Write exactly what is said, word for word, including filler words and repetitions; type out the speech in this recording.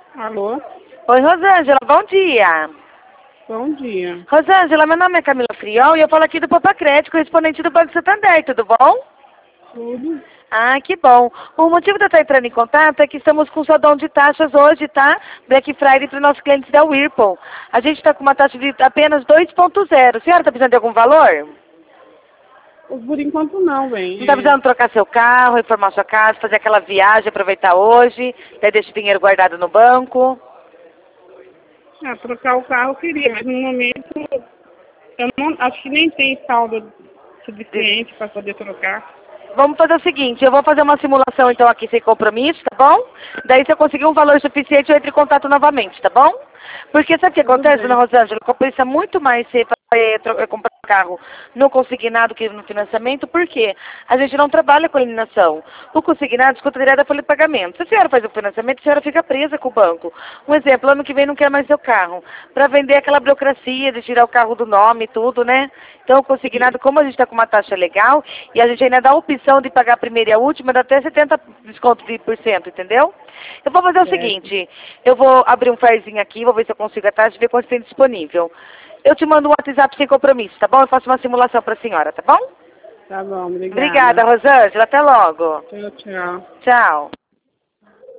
Alô? Oi, Rosângela, bom dia. Bom dia. Rosângela, meu nome é Camila Friol e eu falo aqui do Papacrédito, correspondente do Banco Santander, tudo bom? Tudo? Ah, que bom. O motivo de eu estar entrando em contato é que estamos com saldão de taxas hoje, tá? Black Friday para os nossos clientes da Whirlpool. A gente está com uma taxa de apenas dois ponto zero. A senhora está precisando de algum valor? Por enquanto não, Não bem. está precisando trocar seu carro, reformar sua casa, fazer aquela viagem, aproveitar hoje, daí deixa o dinheiro guardado no banco? Ah, trocar o carro eu queria, mas no momento eu não, acho que nem tem saldo suficiente para poder trocar. Vamos fazer o seguinte, eu vou fazer uma simulação então aqui sem compromisso, tá bom? Daí se eu conseguir um valor suficiente, eu entro em contato novamente, tá bom? Porque sabe o que Tudo acontece, bem. dona Rosângela? Compensa muito mais você eh, tro- eh, comprar carro no consignado que no financiamento, porque a gente não trabalha com eliminação. O consignado desconta direto da folha de pagamento. Se a senhora faz o financiamento, a senhora fica presa com o banco. Um exemplo, ano que vem não quer mais seu carro. Para vender aquela burocracia de tirar o carro do nome e tudo, né? Então o consignado, como a gente está com uma taxa legal, e a gente ainda dá a opção de pagar a primeira e a última, dá até setenta por cento de desconto de por cento, entendeu? Eu vou fazer o Certo. seguinte, eu vou abrir um farzinho aqui, vou ver se eu consigo à tarde, ver quanto tem disponível. Eu te mando um WhatsApp sem compromisso, tá bom? Eu faço uma simulação para a senhora, tá bom? Tá bom, obrigada. Obrigada, Rosângela. Até logo. Tchau, tchau. Tchau.